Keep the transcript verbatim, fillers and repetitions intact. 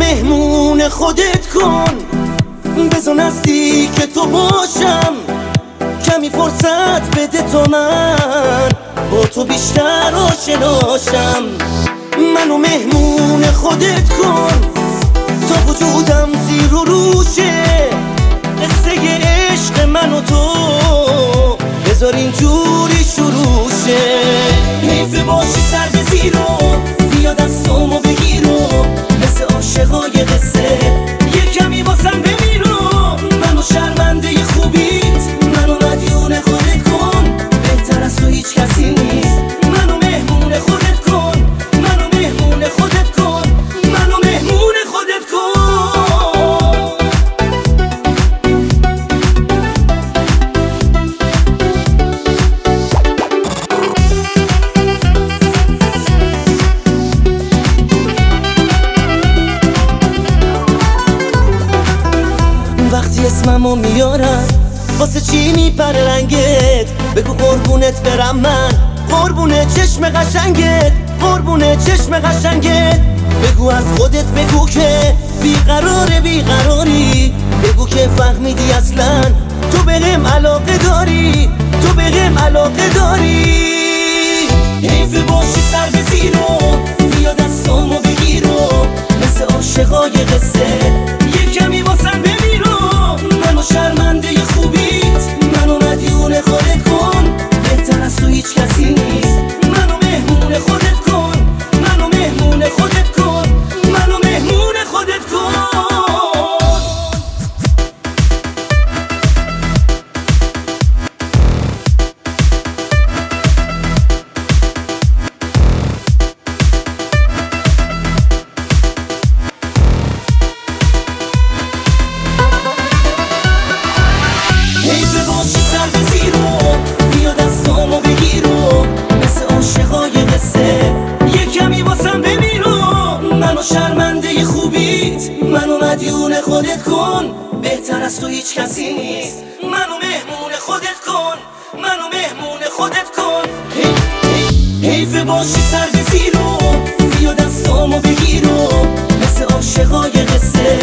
مهمون خودت کن، بذار نزدیک تو باشم، کمی فرصت بده تا من با تو بیشتر آشناشم. منو مهمون خودت کن تا وجودم زیر و روشه، قصه عشق من و تو بذار اینجوری شروع شه. حیف باشی سر به زیرو، بیا دستامو بگیرو، مثل عاشقای قصه یه کمی واسم بمیرو. منو شرمنده خوبیت، منو مدیون خودت کن، بهتر از تو هیچ کسی نیست. منو مهمون خودت کن، منو مهمون خودت کن، منو مهمون خودت کن. وقتی اسممو میارم واسه چی میپره رنگت؟ بگو قربونت برم من، قربونه چشم قشنگت، قربونه چشم قشنگت. بگو از خودت بگو که بیقراره بیقراری، بگو که فهمیدی اصلا تو بهم علاقه داری، تو بهم علاقه داری. حیف باشی سر به زیرو، بیا دستامو بگیرو، مثل عاشقای قصه یه کمی واسم بمیرو. منو شرمنده خوبیت، منو مدیون خودت کن، بهتر از تو هیچ کسی نیست. منو مهمون خودت کن، منو مهمون خودت کن، منو مهمون خودت کن. حیف باشی سر به زیرو، بیا دستامو بگیرو، مثل عاشقای قصه یه کمی واسم بمیرو. منو شرمنده خوبیت، منو مدیون خودت کن، بهتر از تو هیچ کسی نیست. منو مهمون خودت کن، منو مهمون خودت کن. حیف باشی سر به زیرو، بیا دستامو بگیرو، مثل عاشقای قصه